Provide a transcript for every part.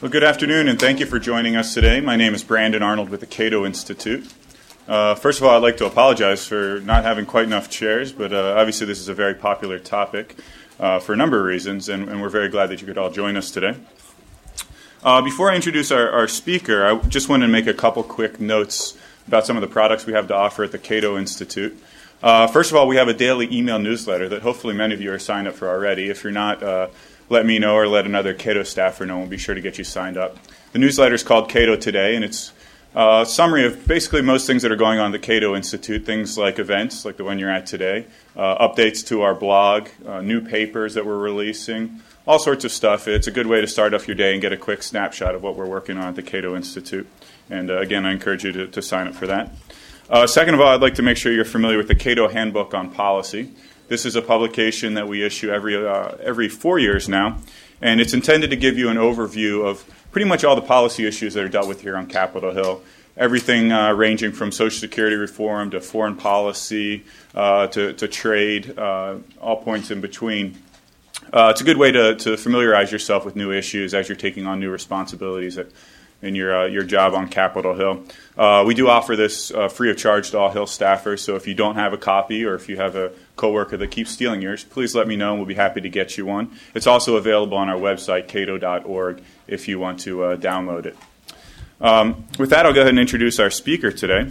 Well, good afternoon, and thank you for joining us today. My name is Brandon Arnold with the Cato Institute. First of all, I'd like to apologize for not having quite enough chairs, but obviously this is a very popular topic for a number of reasons, and we're very glad that you could all join us today. Before I introduce our speaker, I just wanted to make a couple quick notes about some of the products we have to offer at the Cato Institute. First of all, we have a daily email newsletter that hopefully many of you are signed up for already. If you're not, let me know or let another Cato staffer know. We'll be sure to get you signed up. The newsletter is called Cato Today, and it's a summary of basically most things that are going on at the Cato Institute, things like events, like the one you're at today, updates to our blog, new papers that we're releasing, all sorts of stuff. It's a good way to start off your day and get a quick snapshot of what we're working on at the Cato Institute. And again, I encourage you to sign up for that. Second of all, I'd like to make sure you're familiar with the Cato Handbook on Policy. This is a publication that we issue every 4 years now, and it's intended to give you an overview of pretty much all the policy issues that are dealt with here on Capitol Hill. Everything ranging from Social Security reform to foreign policy to trade, all points in between. It's a good way to familiarize yourself with new issues as you're taking on new responsibilities in your job on Capitol Hill. We do offer this free of charge to all Hill staffers, so if you don't have a copy or if you have a coworker that keeps stealing yours, please let me know and we'll be happy to get you one. It's also available on our website, cato.org, if you want to download it. With that, I'll go ahead and introduce our speaker today.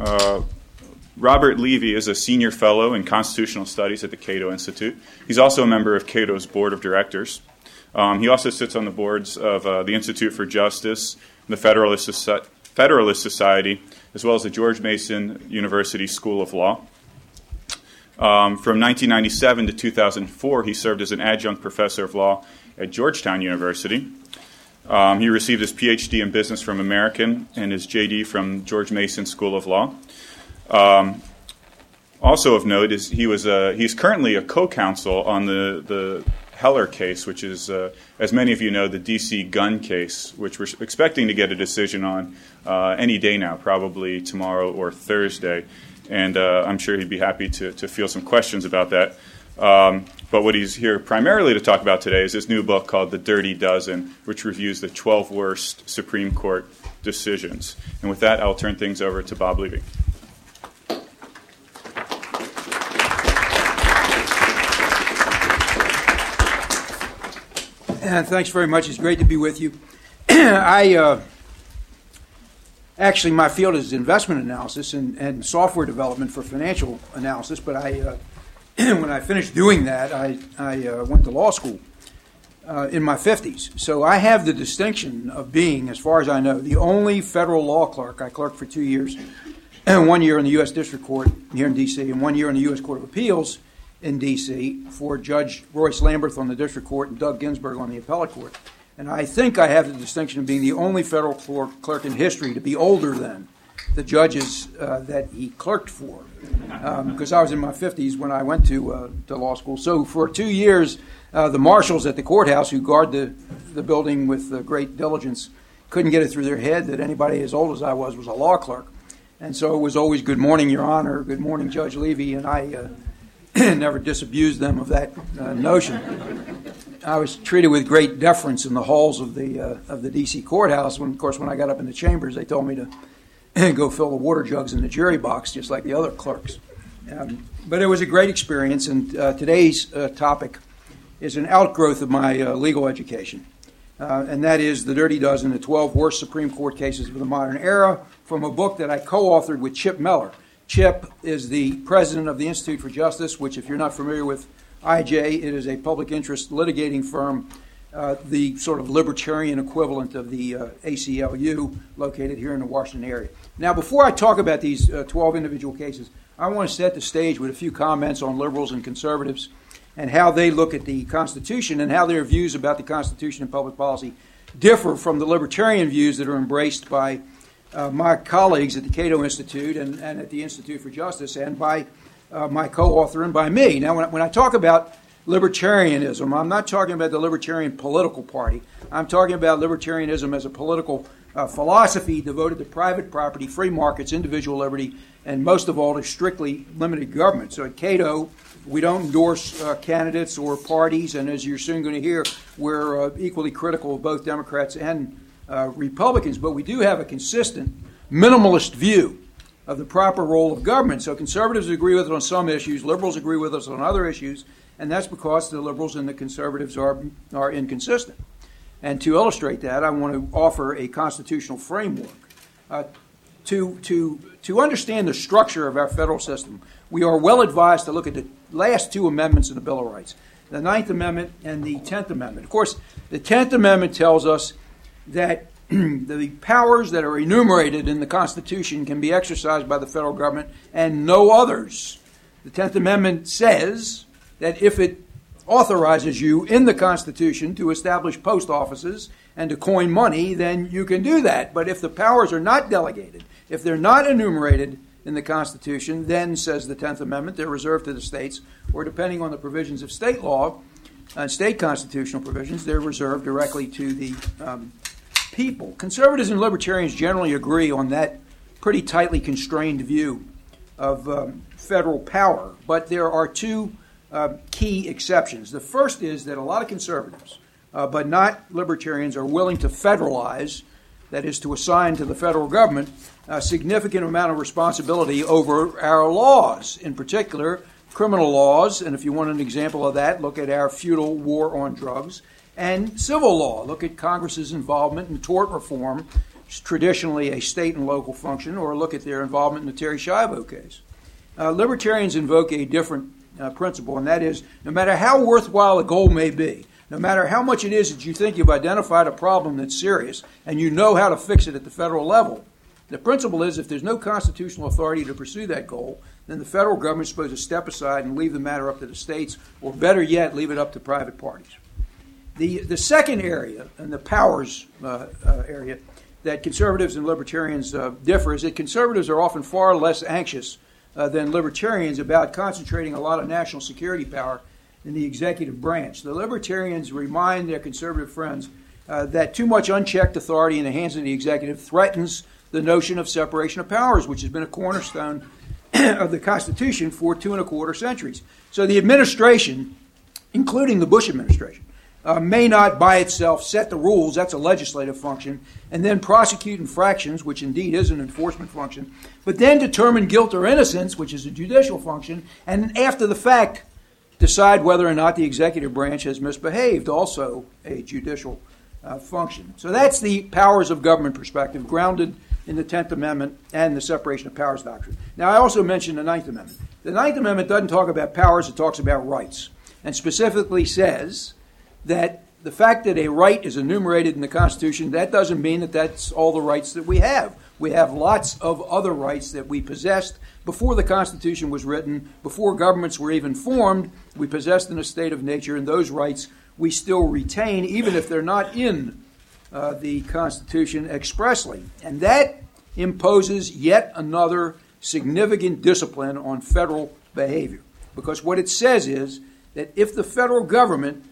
Robert Levy is a senior fellow in constitutional studies at the Cato Institute. He's also a member of Cato's board of directors. He also sits on the boards of the Institute for Justice, the Federalist Society, as well as the George Mason University School of Law. From 1997 to 2004, he served as an adjunct professor of law at Georgetown University. He received his PhD in business from American and his JD from George Mason School of Law. Also of note is he's currently a co-counsel on the Heller case, which is, as many of you know, the D.C. gun case, which we're expecting to get a decision on any day now, probably tomorrow or Thursday. And I'm sure he'd be happy to field some questions about that. But what he's here primarily to talk about today is his new book called The Dirty Dozen, which reviews the 12 worst Supreme Court decisions. And with that, I'll turn things over to Bob Levy. Thanks very much. It's great to be with you. Actually, my field is investment analysis and software development for financial analysis, but when I finished doing that, I went to law school in my 50s. So I have the distinction of being, as far as I know, the only federal law clerk. I clerked for 2 years, 1 year in the U.S. District Court here in D.C., and 1 year in the U.S. Court of Appeals in D.C. for Judge Royce Lamberth on the District Court and Doug Ginsburg on the Appellate Court. And I think I have the distinction of being the only federal clerk in history to be older than the judges that he clerked for, because I was in my 50s when I went to law school. So for 2 years, the marshals at the courthouse who guard the building with great diligence couldn't get it through their head that anybody as old as I was a law clerk. And so it was always, "Good morning, Your Honor," "Good morning, Judge Levy," and I never disabused them of that notion. I was treated with great deference in the halls of the D.C. courthouse. When I got up in the chambers, they told me to go fill the water jugs in the jury box, just like the other clerks. But it was a great experience, and today's topic is an outgrowth of my legal education, and that is The Dirty Dozen, the 12 worst Supreme Court cases of the modern era, from a book that I co-authored with Chip Miller. Chip is the president of the Institute for Justice, which, if you're not familiar with IJ, it is a public interest litigating firm, the sort of libertarian equivalent of the ACLU, located here in the Washington area. Now, before I talk about these 12 individual cases, I want to set the stage with a few comments on liberals and conservatives and how they look at the Constitution and how their views about the Constitution and public policy differ from the libertarian views that are embraced by my colleagues at the Cato Institute and at the Institute for Justice, and by my co-author and by me. Now, when I talk about libertarianism, I'm not talking about the libertarian political party. I'm talking about libertarianism as a political philosophy devoted to private property, free markets, individual liberty, and most of all to strictly limited government. So at Cato, We don't endorse candidates or parties, and as you're soon going to hear, we're equally critical of both Democrats and Republicans, but we do have a consistent minimalist view of the proper role of government. So conservatives agree with it on some issues, liberals agree with us on other issues, and that's because the liberals and the conservatives are inconsistent. And to illustrate that, I want to offer a constitutional framework. To understand the structure of our federal system, we are well advised to look at the last two amendments in the Bill of Rights, the Ninth Amendment and the 10th Amendment. Of course, the 10th Amendment tells us that the powers that are enumerated in the Constitution can be exercised by the federal government and no others. The 10th Amendment says that if it authorizes you in the Constitution to establish post offices and to coin money, then you can do that. But if the powers are not delegated, if they're not enumerated in the Constitution, then, says the 10th Amendment, they're reserved to the states, or depending on the provisions of state law, state constitutional provisions, they're reserved directly to the people. Conservatives and libertarians generally agree on that pretty tightly constrained view of federal power, but there are two key exceptions. The first is that a lot of conservatives, but not libertarians, are willing to federalize, that is, to assign to the federal government a significant amount of responsibility over our laws, in particular criminal laws, and if you want an example of that, look at our feudal war on drugs, and civil law. Look at Congress's involvement in tort reform, which is traditionally a state and local function, or look at their involvement in the Terry Schiavo case. Libertarians invoke a different principle, and that is, no matter how worthwhile a goal may be, no matter how much it is that you think you've identified a problem that's serious and you know how to fix it at the federal level, the principle is if there's no constitutional authority to pursue that goal, then the federal government is supposed to step aside and leave the matter up to the states, or better yet, leave it up to private parties. The second area, and the powers area, that conservatives and libertarians differ is that conservatives are often far less anxious than libertarians about concentrating a lot of national security power in the executive branch. The libertarians remind their conservative friends that too much unchecked authority in the hands of the executive threatens the notion of separation of powers, which has been a cornerstone of the Constitution for 2.25 centuries. So the administration, including the Bush administration, may not by itself set the rules, that's a legislative function, and then prosecute infractions, which indeed is an enforcement function, but then determine guilt or innocence, which is a judicial function, and after the fact decide whether or not the executive branch has misbehaved, also a judicial function. So that's the powers of government perspective, grounded in the 10th Amendment and the separation of powers doctrine. Now, I also mentioned the Ninth Amendment. The Ninth Amendment doesn't talk about powers, it talks about rights, and specifically says that the fact that a right is enumerated in the Constitution, that doesn't mean that that's all the rights that we have. We have lots of other rights that we possessed before the Constitution was written, before governments were even formed. We possessed in a state of nature, and those rights we still retain, even if they're not in the Constitution expressly. And that imposes yet another significant discipline on federal behavior. Because what it says is that if the federal government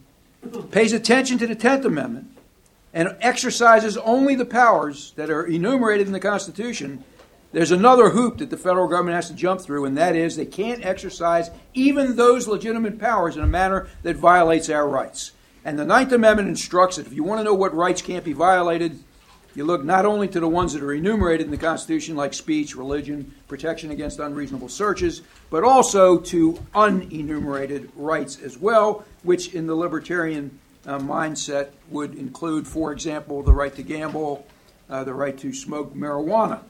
pays attention to the 10th Amendment and exercises only the powers that are enumerated in the Constitution, there's another hoop that the federal government has to jump through, and that is they can't exercise even those legitimate powers in a manner that violates our rights. And the Ninth Amendment instructs that if you want to know what rights can't be violated, you look not only to the ones that are enumerated in the Constitution, like speech, religion, protection against unreasonable searches, but also to unenumerated rights as well, which in the libertarian mindset would include, for example, the right to gamble, the right to smoke marijuana.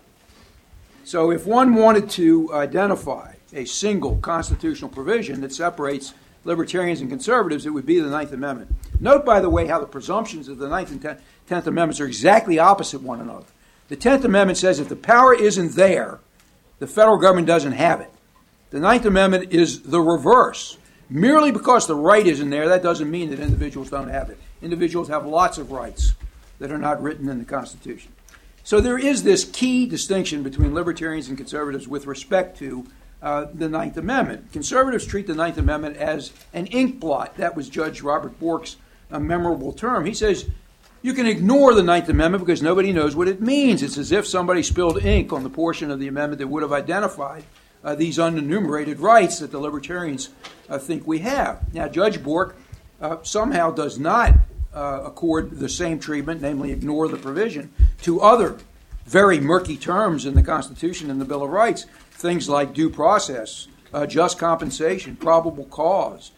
So if one wanted to identify a single constitutional provision that separates libertarians and conservatives, it would be the Ninth Amendment. Note, by the way, how the presumptions of the Ninth and Tenth Amendments are exactly opposite one another. The Tenth Amendment says if the power isn't there, the federal government doesn't have it. The Ninth Amendment is the reverse. Merely because the right isn't there, that doesn't mean that individuals don't have it. Individuals have lots of rights that are not written in the Constitution. So there is this key distinction between libertarians and conservatives with respect to the Ninth Amendment. Conservatives treat the Ninth Amendment as an ink blot. That was Judge Robert Bork's memorable term. He says, you can ignore the Ninth Amendment because nobody knows what it means. It's as if somebody spilled ink on the portion of the amendment that would have identified these unenumerated rights that the libertarians think we have. Now, Judge Bork somehow does not accord the same treatment, namely ignore the provision, to other very murky terms in the Constitution and the Bill of Rights, things like due process, just compensation, probable cause,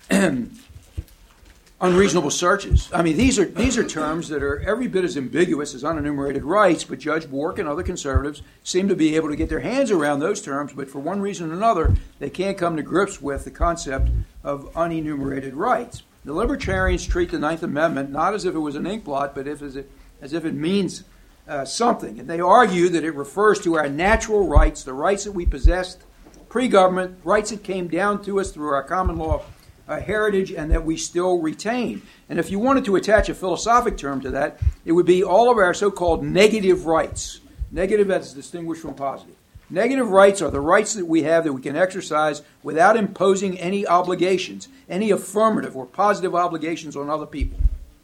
unreasonable searches. I mean, these are terms that are every bit as ambiguous as unenumerated rights, but Judge Bork and other conservatives seem to be able to get their hands around those terms, but for one reason or another, they can't come to grips with the concept of unenumerated rights. The libertarians treat the Ninth Amendment not as if it was an inkblot, but as if it means something. And they argue that it refers to our natural rights, the rights that we possessed pre-government, rights that came down to us through our common law heritage and that we still retain. And if you wanted to attach a philosophic term to that, it would be all of our so-called negative rights. Negative as distinguished from positive. Negative rights are the rights that we have that we can exercise without imposing any obligations, any affirmative or positive obligations on other people.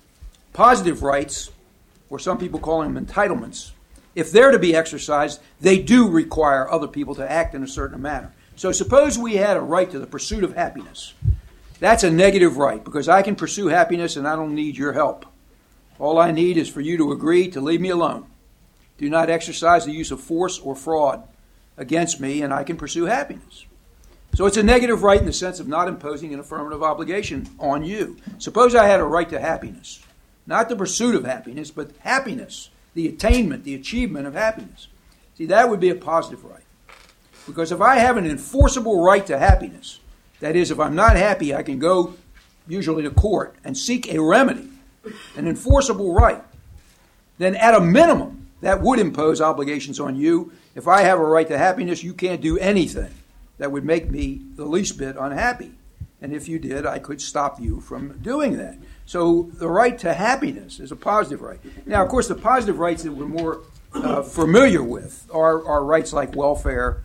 Positive rights, or some people call them entitlements, if they're to be exercised, they do require other people to act in a certain manner. So suppose we had a right to the pursuit of happiness. That's a negative right because I can pursue happiness and I don't need your help. All I need is for you to agree to leave me alone. Do not exercise the use of force or fraud against me and I can pursue happiness. So it's a negative right in the sense of not imposing an affirmative obligation on you. Suppose I had a right to happiness. Not the pursuit of happiness, but happiness, the attainment, the achievement of happiness. See, that would be a positive right. Because if I have an enforceable right to happiness, that is, if I'm not happy, I can go usually to court and seek a remedy, an enforceable right, then at a minimum, that would impose obligations on you. If I have a right to happiness, you can't do anything that would make me the least bit unhappy. And if you did, I could stop you from doing that. So the right to happiness is a positive right. Now, of course, the positive rights that we're more familiar with are rights like welfare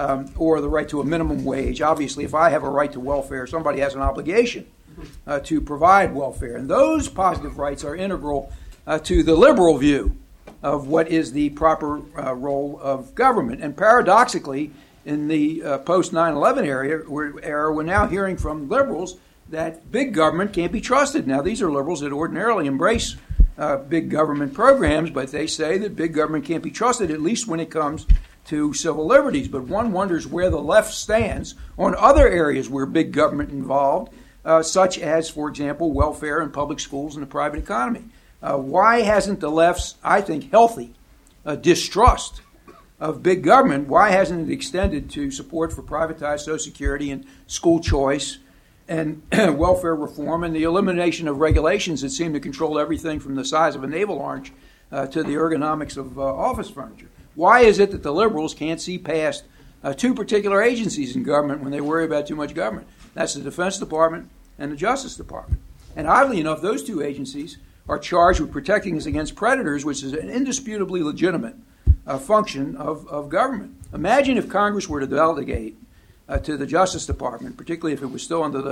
or the right to a minimum wage. Obviously, if I have a right to welfare, somebody has an obligation to provide welfare. And those positive rights are integral to the liberal view of what is the proper role of government. And paradoxically, in the post-9/11 era, we're now hearing from liberals that big government can't be trusted. Now, these are liberals that ordinarily embrace big government programs, but they say that big government can't be trusted, at least when it comes to civil liberties. But one wonders where the left stands on other areas where big government involved, such as, for example, welfare and public schools and the private economy. Why hasn't the left's, I think, healthy distrust of big government, why hasn't it extended to support for privatized Social Security and school choice and welfare reform and the elimination of regulations that seem to control everything from the size of a naval launch to the ergonomics of office furniture? Why is it that the liberals can't see past two particular agencies in government when they worry about too much government? That's the Defense Department and the Justice Department. And oddly enough, those two agencies are charged with protecting us against predators, which is an indisputably legitimate function of government. Imagine if Congress were to delegate to the Justice Department, particularly if it was still under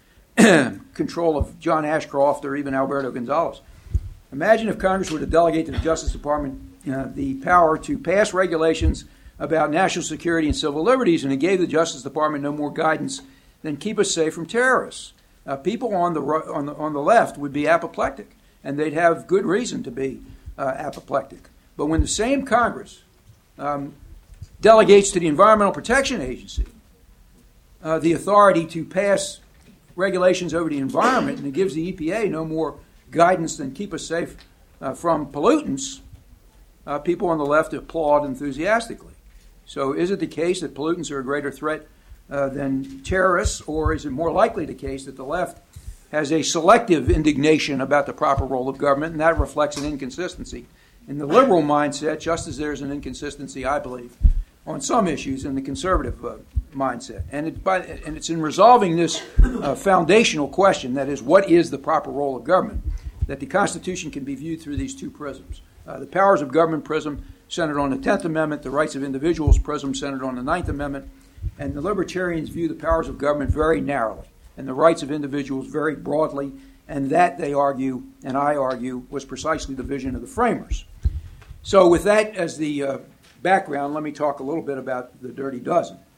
the control of John Ashcroft or even Alberto Gonzales. Imagine if Congress were to delegate to the Justice Department the power to pass regulations about national security and civil liberties, and it gave the Justice Department no more guidance than keep us safe from terrorists. People on the left would be apoplectic, and they'd have good reason to be apoplectic. But when the same Congress delegates to the Environmental Protection Agency the authority to pass regulations over the environment, and it gives the EPA no more guidance than keep us safe from pollutants, people on the left applaud enthusiastically. So is it the case that pollutants are a greater threat than terrorists, or is it more likely the case that the left has a selective indignation about the proper role of government, and that reflects an inconsistency in the liberal mindset, just as there's an inconsistency, I believe, on some issues in the conservative mindset. And it's in resolving this foundational question, that is, what is the proper role of government, that the Constitution can be viewed through these two prisms. The powers of government prism centered on the 10th Amendment, the rights of individuals prism centered on the 9th Amendment, and the libertarians view the powers of government very narrowly and the rights of individuals very broadly, and that, they argue, and I argue, was precisely the vision of the framers. So with that as the background, let me talk a little bit about the Dirty Dozen.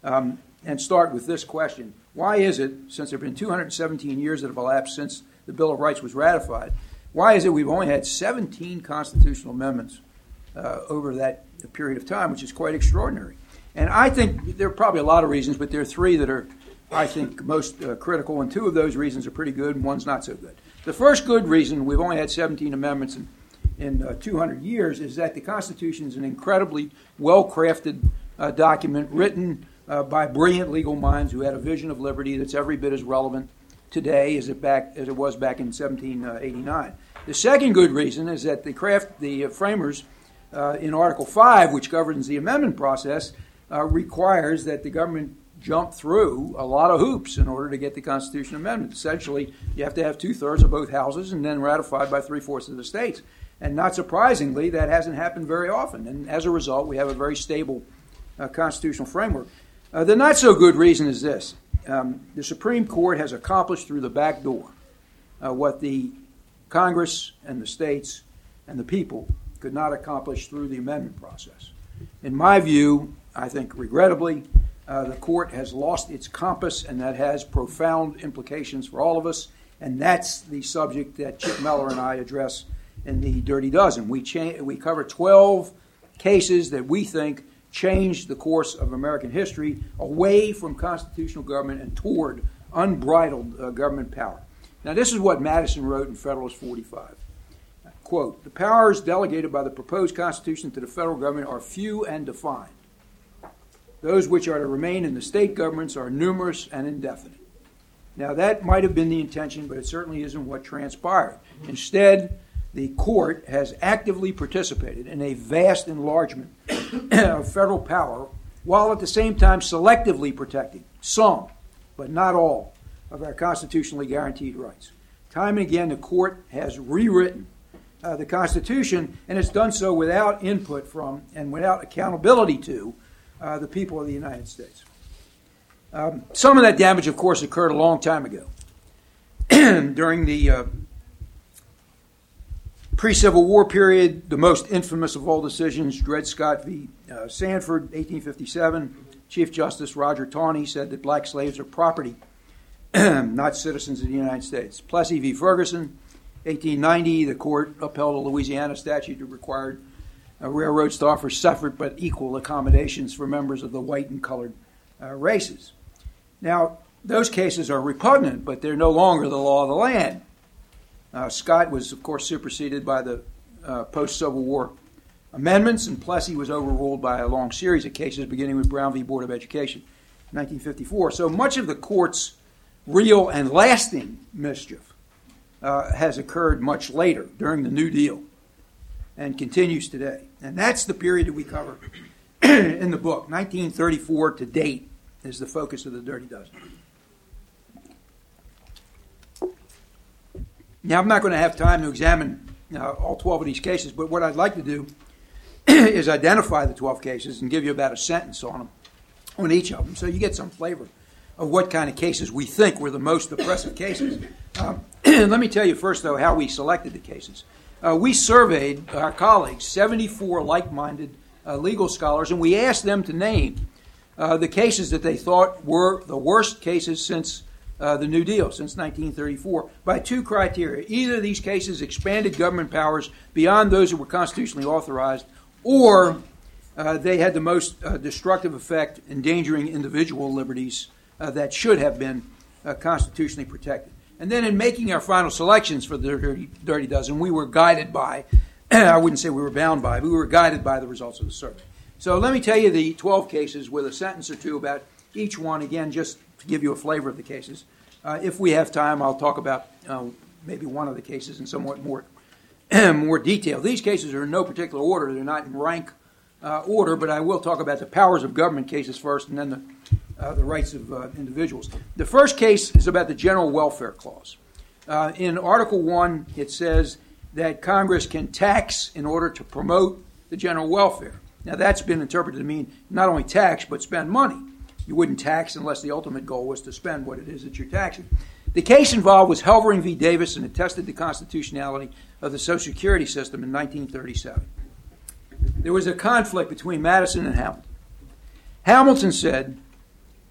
and start with this question. Why is it, since there have been 217 years that have elapsed since the Bill of Rights was ratified, why is it we've only had 17 constitutional amendments over that period of time, which is quite extraordinary? And I think there are probably a lot of reasons, but there are three that are, I think, most critical, and two of those reasons are pretty good and one's not so good. The first good reason we've only had 17 amendments in 200 years is that the Constitution is an incredibly well-crafted document written by brilliant legal minds who had a vision of liberty that's every bit as relevant today as it was back in 1789. The second good reason is that the framers in Article 5, which governs the amendment process, requires that the government jump through a lot of hoops in order to get the Constitution amendment. Essentially, you have to have 2/3 of both houses and then ratified by 3/4 of the states. And not surprisingly, that hasn't happened very often. And as a result, we have a very stable constitutional framework. The not so good reason is this. The Supreme Court has accomplished through the back door what the Congress and the states and the people could not accomplish through the amendment process. In my view, I think regrettably, the court has lost its compass, and that has profound implications for all of us. And that's the subject that Chip Mellor and I address in the Dirty Dozen. We cover 12 cases that we think changed the course of American history away from constitutional government and toward unbridled government power. Now, this is what Madison wrote in Federalist 45. Quote, "The powers delegated by the proposed Constitution to the federal government are few and defined. Those which are to remain in the state governments are numerous and indefinite." Now, that might have been the intention, but it certainly isn't what transpired. Instead, the court has actively participated in a vast enlargement of federal power, while at the same time selectively protecting some, but not all, of our constitutionally guaranteed rights. Time and again, the court has rewritten the Constitution, and it's done so without input from and without accountability to the people of the United States. Some of that damage, of course, occurred a long time ago. During the pre-Civil War period, the most infamous of all decisions, Dred Scott v. Sanford, 1857, Chief Justice Roger Taney said that black slaves are property, not citizens of the United States. Plessy v. Ferguson, 1890, the court upheld a Louisiana statute that required railroads to offer separate but equal accommodations for members of the white and colored races. Now, those cases are repugnant, but they're no longer the law of the land. Scott was, of course, superseded by the post-Civil War amendments, and Plessy was overruled by a long series of cases, beginning with Brown v. Board of Education, 1954. So much of the court's real and lasting mischief has occurred much later, during the New Deal, and continues today. And that's the period that we cover in the book. 1934 to date is the focus of the Dirty Dozen. Now, I'm not going to have time to examine all 12 of these cases, but what I'd like to do is identify the 12 cases and give you about a sentence on each of them, so you get some flavor of what kind of cases we think were the most oppressive cases. Let me tell you first, though, how we selected the cases. We surveyed our colleagues, 74 like-minded legal scholars, and we asked them to name the cases that they thought were the worst cases since the New Deal, since 1934, by two criteria. Either these cases expanded government powers beyond those that were constitutionally authorized, or they had the most destructive effect, endangering individual liberties that should have been constitutionally protected. And then in making our final selections for the Dirty Dozen, we were guided by, I wouldn't say we were bound by, but we were guided by the results of the survey. So let me tell you the 12 cases with a sentence or two about each one, again, just to give you a flavor of the cases. If we have time, I'll talk about maybe one of the cases in somewhat more detail. These cases are in no particular order. They're not in rank order, but I will talk about the powers of government cases first, and then the rights of individuals. The first case is about the General Welfare Clause. In Article 1, it says that Congress can tax in order to promote the general welfare. Now, that's been interpreted to mean not only tax, but spend money. You wouldn't tax unless the ultimate goal was to spend what it is that you're taxing. The case involved was Helvering v. Davis, and it tested the constitutionality of the Social Security system in 1937. There was a conflict between Madison and Hamilton. Hamilton said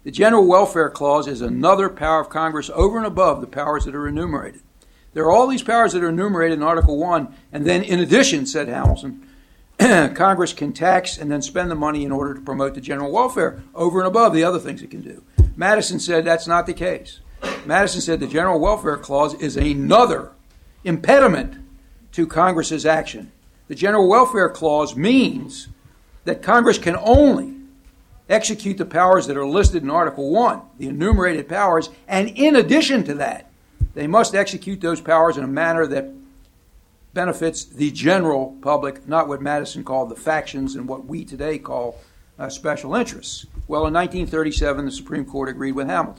The General Welfare Clause is another power of Congress over and above the powers that are enumerated. There are all these powers that are enumerated in Article 1, and then in addition, said Hamilton, Congress can tax and then spend the money in order to promote the general welfare over and above the other things it can do. Madison said that's not the case. Madison said the General Welfare Clause is another impediment to Congress's action. The General Welfare Clause means that Congress can only execute the powers that are listed in Article 1, the enumerated powers, and in addition to that, they must execute those powers in a manner that benefits the general public, not what Madison called the factions and what we today call special interests. Well, in 1937, the Supreme Court agreed with Hamilton.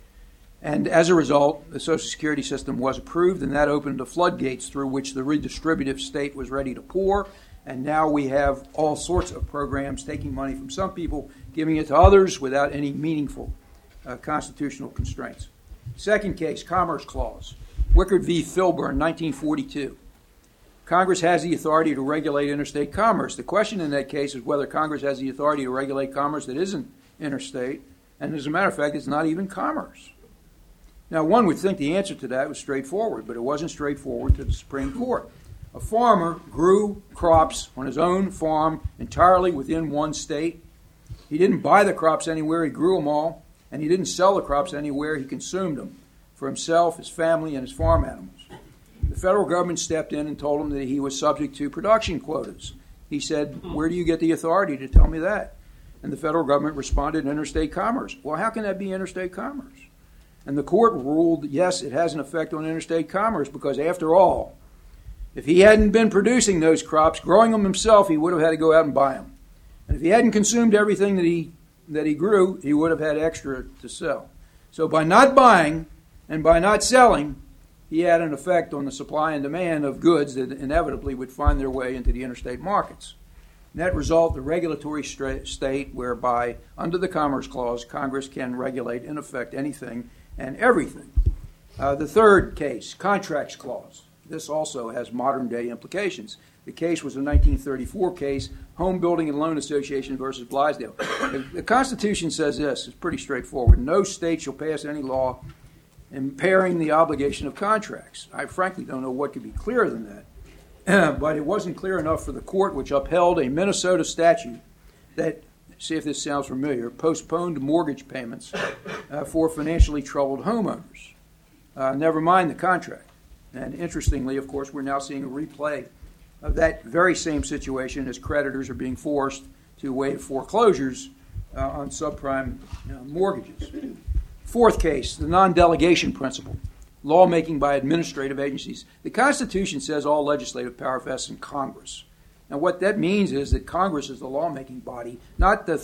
And as a result, the Social Security system was approved, and that opened the floodgates through which the redistributive state was ready to pour. And now we have all sorts of programs taking money from some people, giving it to others without any meaningful constitutional constraints. Second case, Commerce Clause. Wickard v. Filburn, 1942. Congress has the authority to regulate interstate commerce. The question in that case is whether Congress has the authority to regulate commerce that isn't interstate, and as a matter of fact, it's not even commerce. Now, one would think the answer to that was straightforward, but it wasn't straightforward to the Supreme Court. A farmer grew crops on his own farm entirely within one state. He didn't buy the crops anywhere, he grew them all, and he didn't sell the crops anywhere, he consumed them for himself, his family, and his farm animals. The federal government stepped in and told him that he was subject to production quotas. He said, "Where do you get the authority to tell me that?" And the federal government responded, "Interstate commerce." Well, how can that be interstate commerce? And the court ruled, yes, it has an effect on interstate commerce because, after all, if he hadn't been producing those crops, growing them himself, he would have had to go out and buy them. And if he hadn't consumed everything that he grew, he would have had extra to sell. So by not buying and by not selling, he had an effect on the supply and demand of goods that inevitably would find their way into the interstate markets. Net result, the regulatory state whereby, under the Commerce Clause, Congress can regulate, in effect, anything and everything. The third case, Contracts Clause. This also has modern-day implications. The case was a 1934 case, Home Building and Loan Association versus Blisdale. The Constitution says this. It's pretty straightforward. No state shall pass any law impairing the obligation of contracts. I frankly don't know what could be clearer than that. But it wasn't clear enough for the court, which upheld a Minnesota statute that, see if this sounds familiar, postponed mortgage payments for financially troubled homeowners. Never mind the contract. And interestingly, of course, we're now seeing a replay of that very same situation as creditors are being forced to waive foreclosures on subprime mortgages. Fourth case, the non-delegation principle, lawmaking by administrative agencies. The Constitution says all legislative power vests in Congress. Now, what that means is that Congress is the lawmaking body, not the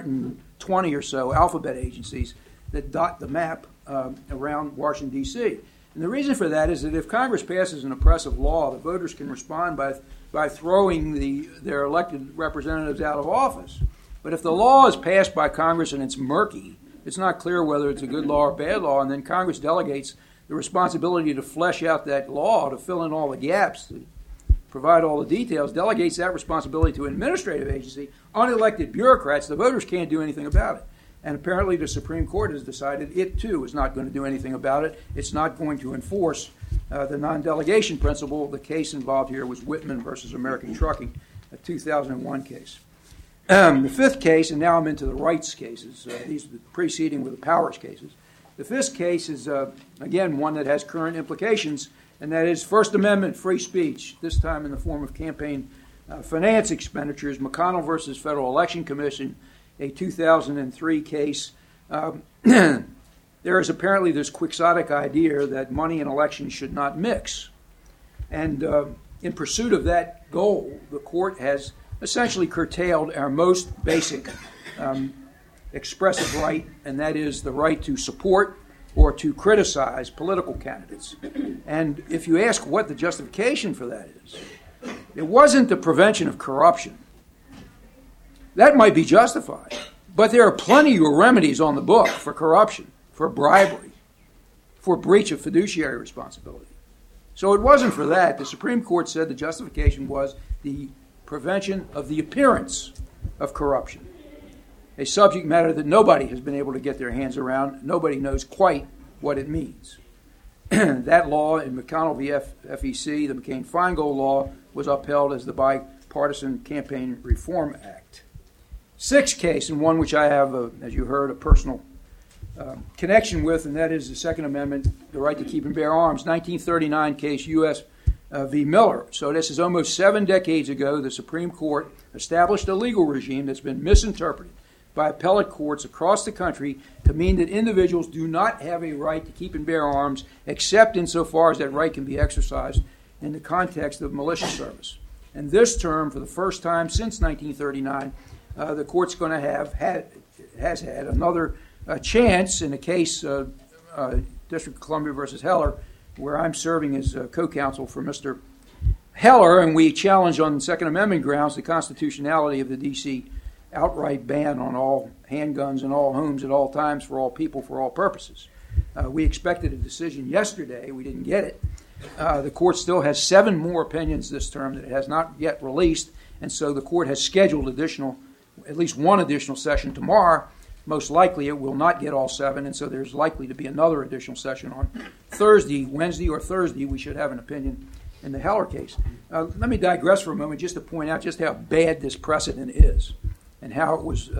320 or so alphabet agencies that dot the map around Washington, D.C. And the reason for that is that if Congress passes an oppressive law, the voters can respond by throwing their elected representatives out of office. But if the law is passed by Congress and it's murky, it's not clear whether it's a good law or bad law, and then Congress delegates the responsibility to flesh out that law, to fill in all the gaps, to provide all the details, delegates that responsibility to an administrative agency, unelected bureaucrats. The voters can't do anything about it. And apparently the Supreme Court has decided it, too, is not going to do anything about it. It's not going to enforce the non-delegation principle. The case involved here was Whitman versus American Trucking, a 2001 case. The fifth case, and now I'm into the rights cases. These are preceding with the powers cases. The fifth case is, again, one that has current implications, and that is First Amendment free speech, this time in the form of campaign finance expenditures. McConnell versus Federal Election Commission, a 2003 case. There is apparently this quixotic idea that money and elections should not mix. And in pursuit of that goal, the court has essentially curtailed our most basic expressive right, and that is the right to support or to criticize political candidates. And if you ask what the justification for that is, it wasn't the prevention of corruption. That might be justified, but there are plenty of remedies on the book for corruption, for bribery, for breach of fiduciary responsibility. So it wasn't for that. The Supreme Court said the justification was the prevention of the appearance of corruption. a subject matter that nobody has been able to get their hands around. Nobody knows quite what it means. That law in McConnell v. FEC, the McCain-Feingold law, was upheld as the Bipartisan Campaign Reform Act. Sixth case, and one which I have, as you heard, a personal connection with, and that is the Second Amendment, the right to keep and bear arms, 1939 case U.S. v. Miller. So this is almost 7 decades ago. The Supreme Court established a legal regime that's been misinterpreted by appellate courts across the country to mean that individuals do not have a right to keep and bear arms except insofar as that right can be exercised in the context of militia service. And this term, for the first time since 1939, the court's going to has had another chance in the case District of Columbia versus Heller, where I'm serving as co-counsel for Mr. Heller, and we challenge on Second Amendment grounds the constitutionality of the D.C. outright ban on all handguns in all homes at all times for all people for all purposes. We expected a decision yesterday. We didn't get it. The court still has 7 more opinions this term that it has not yet released, and so the court has scheduled at least one additional session tomorrow. Most likely it will not get all 7, and so there's likely to be another additional session on Wednesday or Thursday. We should have an opinion in the Heller case. Let me digress for a moment just to point out just how bad this precedent is and how it was,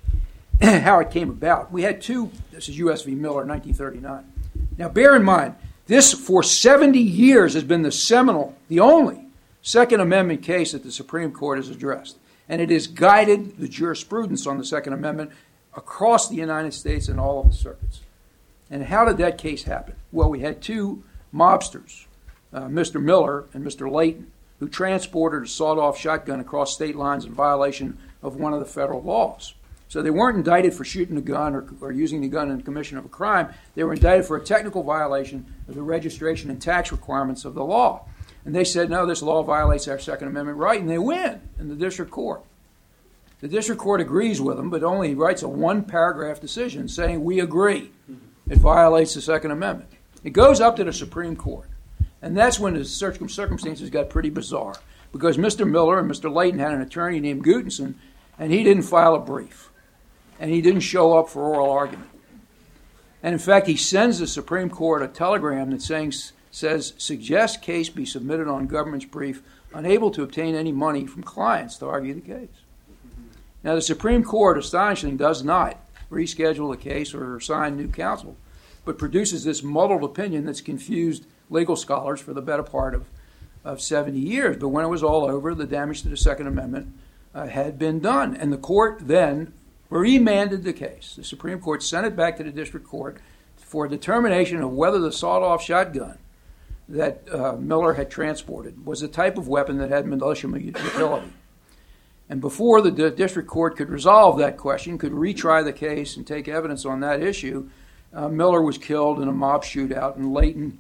how it came about. We had 2. This is U.S. v. Miller, 1939. Now, bear in mind, this for 70 years has been the only Second Amendment case that the Supreme Court has addressed, and it has guided the jurisprudence on the Second Amendment across the United States and all of the circuits. And how did that case happen? Well, we had 2 mobsters, Mr. Miller and Mr. Layton, who transported a sawed-off shotgun across state lines in violation of one of the federal laws. So they weren't indicted for shooting a gun or using the gun in the commission of a crime. They were indicted for a technical violation of the registration and tax requirements of the law. And they said, no, this law violates our Second Amendment right, and they win in the district court. The district court agrees with them, but only writes a 1-paragraph decision saying we agree. It violates the Second Amendment. It goes up to the Supreme Court. And that's when the circumstances got pretty bizarre, because Mr. Miller and Mr. Layton had an attorney named Gutenson, and he didn't file a brief. And he didn't show up for oral argument. And in fact, he sends the Supreme Court a telegram that says, suggest case be submitted on government's brief, unable to obtain any money from clients to argue the case. Now, the Supreme Court, astonishingly, does not reschedule the case or assign new counsel, but produces this muddled opinion that's confused legal scholars for the better part of 70 years. But when it was all over, the damage to the Second Amendment had been done. And the court then remanded the case. The Supreme Court sent it back to the district court for a determination of whether the sawed-off shotgun that Miller had transported was the type of weapon that had militia utility. And before the district court could resolve that question, could retry the case and take evidence on that issue, Miller was killed in a mob shootout, and Layton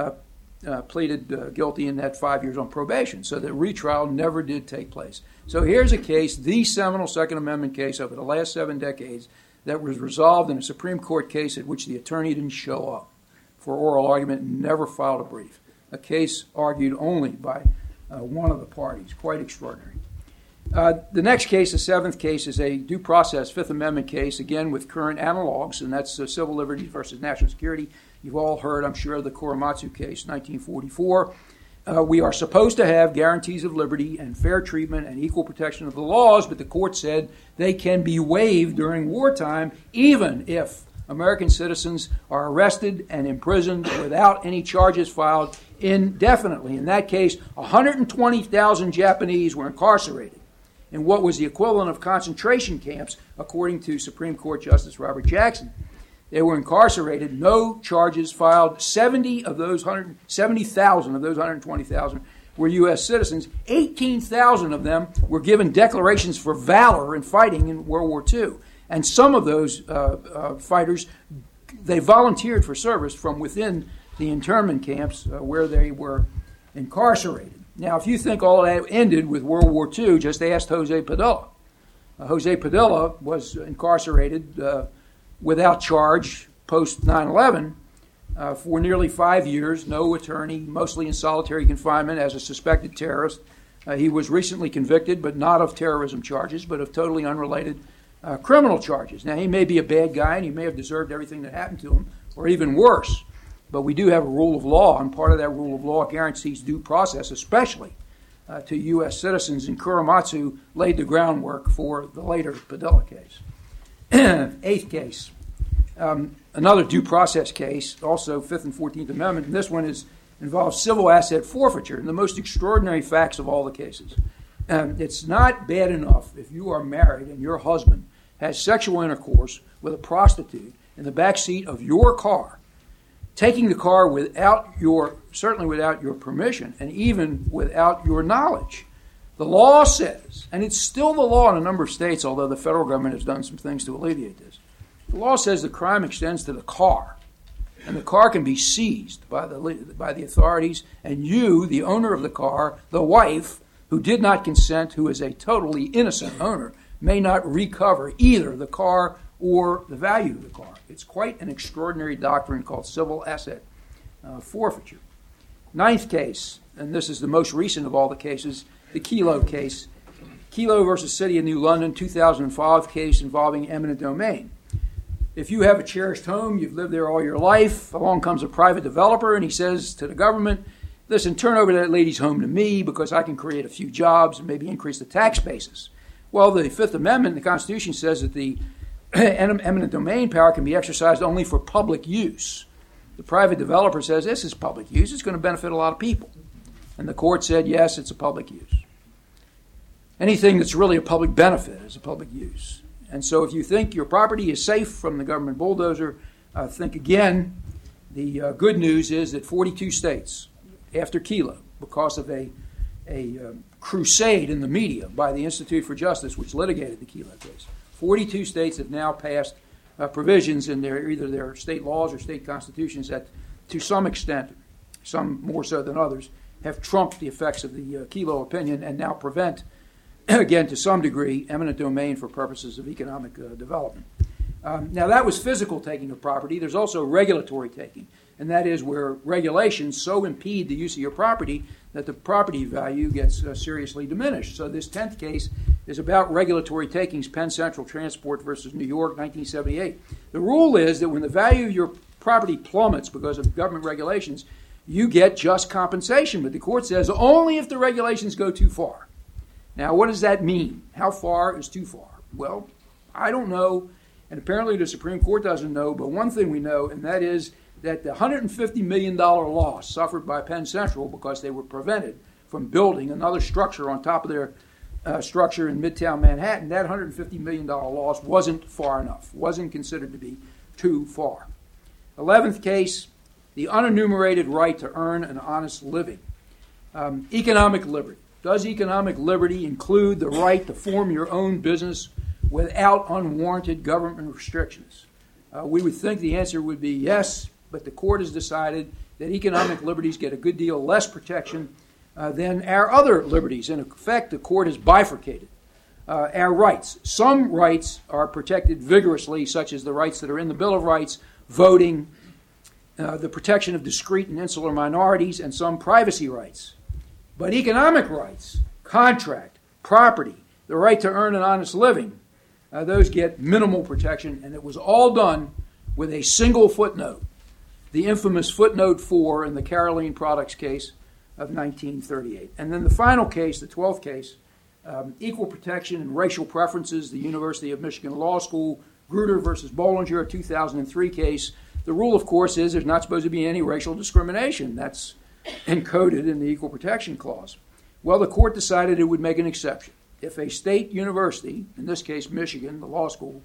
pleaded guilty and had 5 years on probation. So the retrial never did take place. So here's a case, the seminal Second Amendment case over the last 7 decades, that was resolved in a Supreme Court case at which the attorney didn't show up for oral argument and never filed a brief. A case argued only by one of the parties. Quite extraordinary. The next case, the 7th case, is a due process Fifth Amendment case, again with current analogs, and that's civil liberties versus national security. You've all heard, I'm sure, of the Korematsu case, 1944. We are supposed to have guarantees of liberty and fair treatment and equal protection of the laws, but the court said they can be waived during wartime even if American citizens are arrested and imprisoned without any charges filed indefinitely. In that case, 120,000 Japanese were incarcerated in what was the equivalent of concentration camps, according to Supreme Court Justice Robert Jackson. They were incarcerated, no charges filed. 70,000 of those 120,000 were U.S. citizens. 18,000 of them were given declarations for valor in fighting in World War II. And some of those fighters, they volunteered for service from within the internment camps where they were incarcerated. Now, if you think all that ended with World War II, just ask Jose Padilla. Jose Padilla was incarcerated without charge post 9/11 for nearly 5 years, no attorney, mostly in solitary confinement as a suspected terrorist. He was recently convicted, but not of terrorism charges, but of totally unrelated criminal charges. Now, he may be a bad guy and he may have deserved everything that happened to him, or even worse. But we do have a rule of law, and part of that rule of law guarantees due process, especially to U.S. citizens. And Kuramatsu laid the groundwork for the later Padilla case. Eighth case, another due process case, also Fifth and 14th Amendment. And this one involves civil asset forfeiture, and the most extraordinary facts of all the cases. It's not bad enough if you are married and your husband has sexual intercourse with a prostitute in the back seat of your car, taking the car certainly without your permission and even without your knowledge. The law says, and it's still the law in a number of states, although the federal government has done some things to alleviate this, the law says the crime extends to the car, and the car can be seized by the authorities, and you, the owner of the car, the wife, who did not consent, who is a totally innocent owner, may not recover either the car or the value of the car. It's quite an extraordinary doctrine called civil asset forfeiture. Ninth case, and this is the most recent of all the cases, the Kelo case. Kelo versus City of New London, 2005 case involving eminent domain. If you have a cherished home, you've lived there all your life, along comes a private developer and he says to the government, listen, turn over that lady's home to me because I can create a few jobs and maybe increase the tax basis. Well, the Fifth Amendment, the Constitution says that the eminent domain power can be exercised only for public use. The private developer says this is public use, it's going to benefit a lot of people. And the court said, yes, it's a public use. Anything that's really a public benefit is a public use. And so if you think your property is safe from the government bulldozer, think again. The good news is that 42 states, after Kelo, because of a crusade in the media by the Institute for Justice, which litigated the Kelo case, 42 states have now passed provisions in either their state laws or state constitutions that, to some extent, some more so than others, have trumped the effects of the Kelo opinion and now prevent, again, to some degree, eminent domain for purposes of economic development. Now, that was physical taking of property. There's also regulatory taking, and that is where regulations so impede the use of your property that the property value gets seriously diminished. So this 10th case is about regulatory takings, Penn Central Transport versus New York, 1978. The rule is that when the value of your property plummets because of government regulations, you get just compensation. But the court says only if the regulations go too far. Now, what does that mean? How far is too far? Well, I don't know, and apparently the Supreme Court doesn't know, but one thing we know, and that is that the $150 million loss suffered by Penn Central because they were prevented from building another structure on top of their structure in Midtown Manhattan, that $150 million loss wasn't far enough, wasn't considered to be too far. 11th case, the unenumerated right to earn an honest living. Economic liberty. Does economic liberty include the right to form your own business without unwarranted government restrictions? We would think the answer would be yes, but the court has decided that economic liberties get a good deal less protection than our other liberties. In effect, the court has bifurcated our rights. Some rights are protected vigorously, such as the rights that are in the Bill of Rights, voting, the protection of discrete and insular minorities, and some privacy rights. But economic rights, contract, property, the right to earn an honest living, those get minimal protection, and it was all done with a single footnote, the infamous footnote 4 in the Caroline Products case of 1938. And then the final case, the 12th case, equal protection and racial preferences, the University of Michigan Law School, Grutter versus Bollinger, a 2003 case. The rule, of course, is there's not supposed to be any racial discrimination. That's encoded in the Equal Protection Clause. Well, the court decided it would make an exception. If a state university, in this case Michigan, the law school,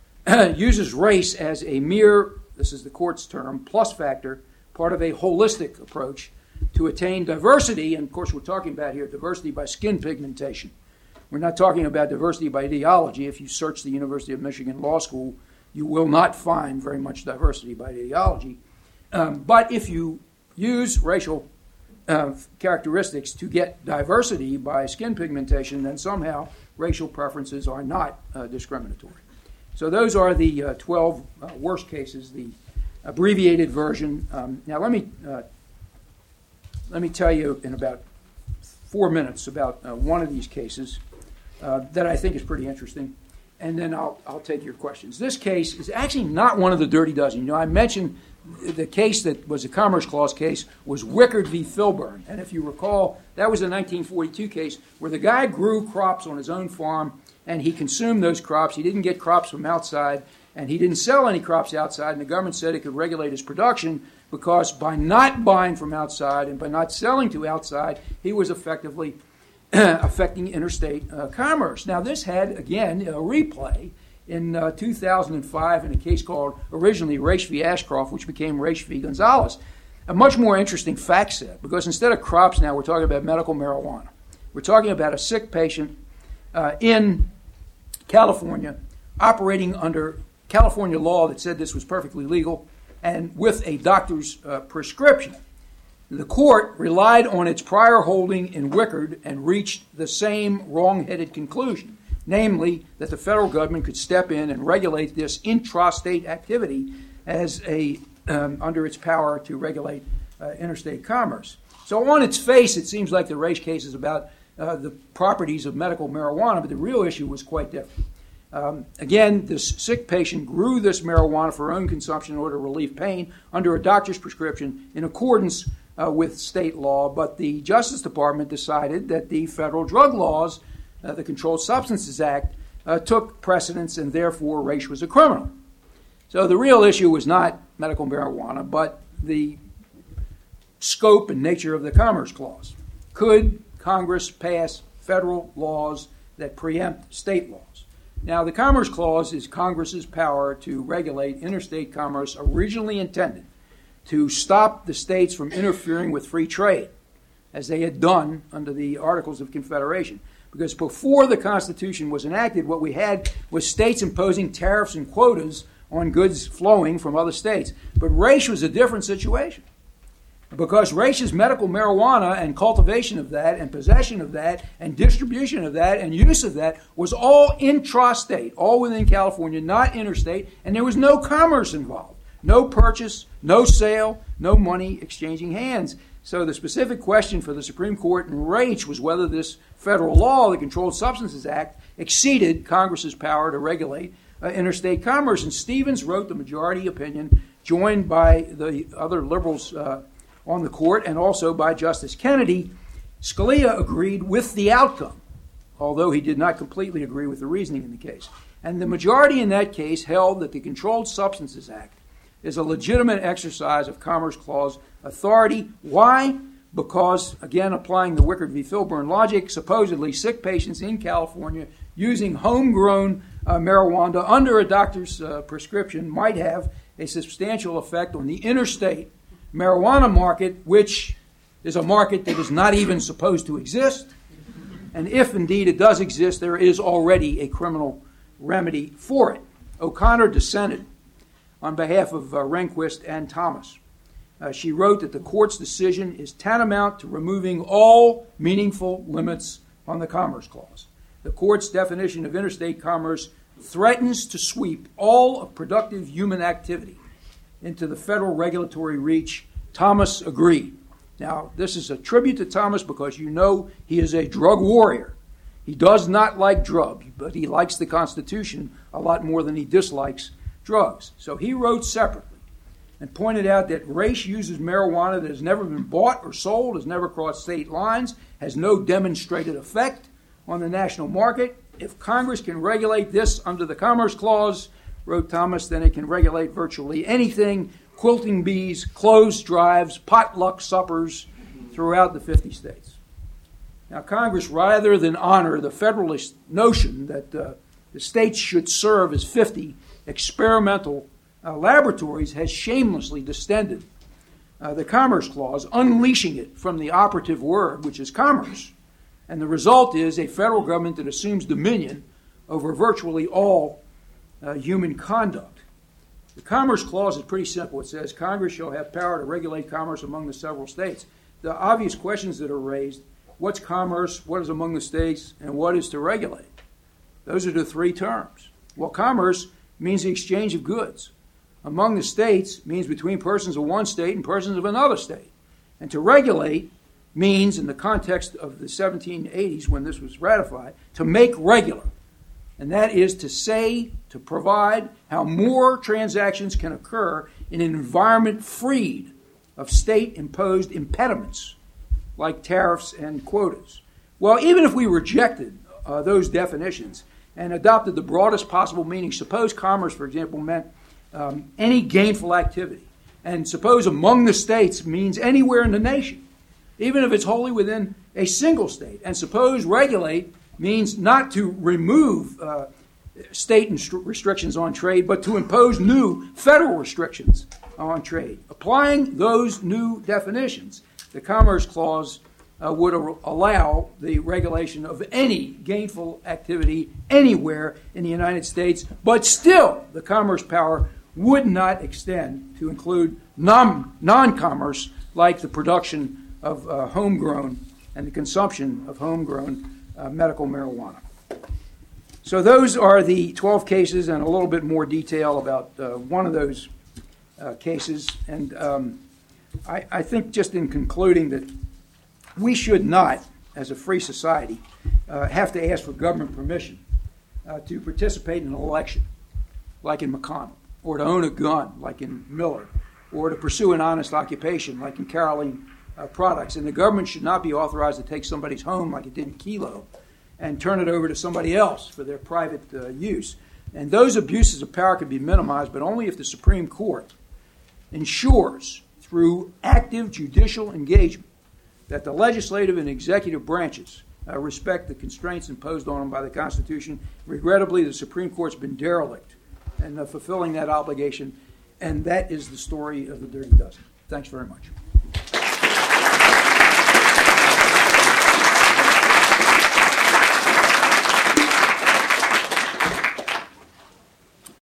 uses race as a mere, this is the court's term, plus factor, part of a holistic approach to attain diversity, and of course we're talking about here diversity by skin pigmentation. We're not talking about diversity by ideology. If you search the University of Michigan Law School, you will not find very much diversity by ideology. But if you use racial characteristics to get diversity by skin pigmentation, then somehow racial preferences are not discriminatory. So those are the 12 worst cases, the abbreviated version. Now let me tell you in about 4 minutes about one of these cases that I think is pretty interesting. and then I'll take your questions. This case is actually not one of the dirty dozen. You know, I mentioned the case that was a Commerce Clause case was Wickard v. Filburn. And if you recall, that was a 1942 case where the guy grew crops on his own farm and he consumed those crops. He didn't get crops from outside, and he didn't sell any crops outside, and the government said it could regulate his production because by not buying from outside and by not selling to outside, he was effectively affecting interstate commerce. Now, this had, again, a replay in 2005 in a case called originally Raich v. Ashcroft, which became Raich v. Gonzalez. A much more interesting fact set, because instead of crops now, we're talking about medical marijuana. We're talking about a sick patient in California operating under California law that said this was perfectly legal and with a doctor's prescription. The court relied on its prior holding in Wickard and reached the same wrong-headed conclusion, namely that the federal government could step in and regulate this intrastate activity as under its power to regulate interstate commerce. So on its face, it seems like the Raich case is about the properties of medical marijuana, but the real issue was quite different. Again, this sick patient grew this marijuana for her own consumption in order to relieve pain under a doctor's prescription in accordance with state law, but the Justice Department decided that the federal drug laws, the Controlled Substances Act, took precedence, and therefore Raich was a criminal. So the real issue was not medical marijuana, but the scope and nature of the Commerce Clause. Could Congress pass federal laws that preempt state laws? Now, the Commerce Clause is Congress's power to regulate interstate commerce, originally intended to stop the states from interfering with free trade, as they had done under the Articles of Confederation. Because before the Constitution was enacted, what we had was states imposing tariffs and quotas on goods flowing from other states. But Raich was a different situation, because Raich's medical marijuana and cultivation of that and possession of that and distribution of that and use of that was all intrastate, all within California, not interstate, and there was no commerce involved. No purchase, no sale, no money exchanging hands. So the specific question for the Supreme Court in Raich was whether this federal law, the Controlled Substances Act, exceeded Congress's power to regulate interstate commerce. And Stevens wrote the majority opinion, joined by the other liberals on the court and also by Justice Kennedy. Scalia agreed with the outcome, although he did not completely agree with the reasoning in the case. And the majority in that case held that the Controlled Substances Act is a legitimate exercise of Commerce Clause authority. Why? Because, again, applying the Wickard v. Filburn logic, supposedly sick patients in California using homegrown marijuana under a doctor's prescription might have a substantial effect on the interstate marijuana market, which is a market that is not even supposed to exist. And if indeed it does exist, there is already a criminal remedy for it. O'Connor dissented on behalf of Rehnquist and Thomas. She wrote that the court's decision is tantamount to removing all meaningful limits on the Commerce Clause. The court's definition of interstate commerce threatens to sweep all of productive human activity into the federal regulatory reach. Thomas agreed. Now, this is a tribute to Thomas because you know he is a drug warrior. He does not like drugs, but he likes the Constitution a lot more than he dislikes drugs. So he wrote separately and pointed out that Raich uses marijuana that has never been bought or sold, has never crossed state lines, has no demonstrated effect on the national market. If Congress can regulate this under the Commerce Clause, wrote Thomas, then it can regulate virtually anything: quilting bees, clothes drives, potluck suppers throughout the 50 states. Now, Congress, rather than honor the Federalist notion that the states should serve as 50 experimental laboratories, has shamelessly distended the Commerce Clause, unleashing it from the operative word, which is commerce. And the result is a federal government that assumes dominion over virtually all human conduct. The Commerce Clause is pretty simple. It says Congress shall have power to regulate commerce among the several states. The obvious questions that are raised: what's commerce, what is among the states, and what is to regulate? Those are the three terms. Well, commerce means the exchange of goods. Among the states means between persons of one state and persons of another state. And to regulate means, in the context of the 1780s when this was ratified, to make regular. and that is to provide how more transactions can occur in an environment freed of state-imposed impediments like tariffs and quotas. Well, even if we rejected those definitions and adopted the broadest possible meaning, suppose commerce, for example, meant any gainful activity, and suppose among the states means anywhere in the nation, even if it's wholly within a single state, and suppose regulate means not to remove state restrictions on trade, but to impose new federal restrictions on trade. Applying those new definitions, the Commerce Clause would allow the regulation of any gainful activity anywhere in the United States, but still the commerce power would not extend to include non-commerce like the production of homegrown and the consumption of homegrown medical marijuana. So those are the 12 cases and a little bit more detail about one of those cases. And I think just in concluding that we should not, as a free society, have to ask for government permission to participate in an election, like in McConnell, or to own a gun, like in Miller, or to pursue an honest occupation, like in Caroline Products. And the government should not be authorized to take somebody's home, like it did in Kelo, and turn it over to somebody else for their private use. And those abuses of power can be minimized, but only if the Supreme Court ensures, through active judicial engagement, that the legislative and executive branches respect the constraints imposed on them by the Constitution. Regrettably, the Supreme Court's been derelict in fulfilling that obligation, and that is the story of the Dirty Dozen. Thanks very much.